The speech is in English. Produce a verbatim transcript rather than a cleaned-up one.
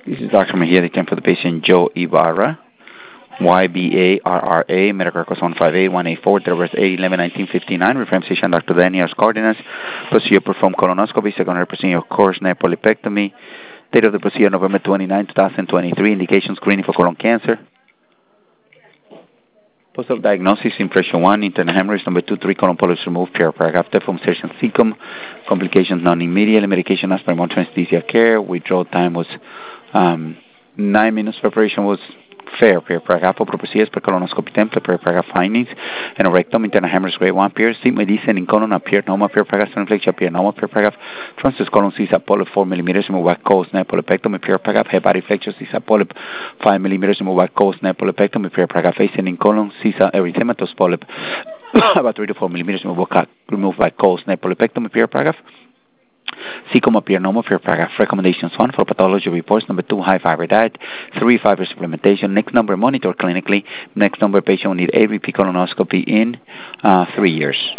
This is Doctor Mejia, the time for the patient Joe Ibarra, Y B A R R A, medical records one five eight one eight four, date of birth eight eleven nineteen fifty-nine, reference physician Doctor Daniel Cardenas, procedure performed colonoscopy, second hundred procedure course neck polypectomy, date of the procedure November twenty-ninth, twenty twenty-three, indication screening for colon cancer. Post-op diagnosis, impression one, internal hemorrhage, number two, three colon polyps removed, paragraph from insertion cecum, complications non-immediate, medication aspirin, monitoring anesthesia care, withdrawal time was um, nine minutes, preparation was fair, paragraph, procedures per colonoscopy template, paragraph findings, and a rectum, internal hemorrhage grade one, appears, sigma descending colon, appeared normal, paragraph inflection, appeared normal, paragraph transverse colon, CISA polyp four millimeters, remove by coast, neck polypectomy, paragraph hepatic flexion, CISA polyp five millimeters, remove by coast, neck polypectomy, paragraph ascending colon, CISA erythematous polyp about three to four millimeters, remove by coast, neck polypectomy, paragraph. Cecum appear normal, paragraph. Recommendations one for pathology reports. Number two, high fiber diet. Three, fiber supplementation. Next number, monitor clinically. Next number, patient will need a repeat colonoscopy in uh, three years.